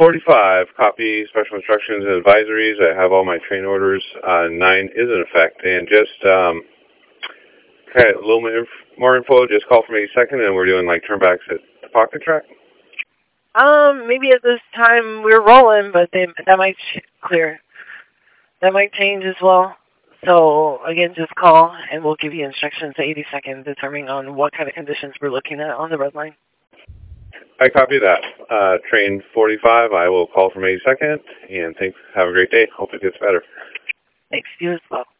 45, copy special instructions and advisories. I have all my train orders. 9 is in effect. And just a little more info, just call from 82nd, and we're doing like turnbacks at the pocket track. Maybe at this time we're rolling, but that might clear. That might change as well. So, again, just call, and we'll give you instructions at 82nd, determining on what kind of conditions we're looking at on the red line. I copy that. Train 45, I will call from 82nd, and thanks. Have a great day. Hope it gets better. Thanks, you as well.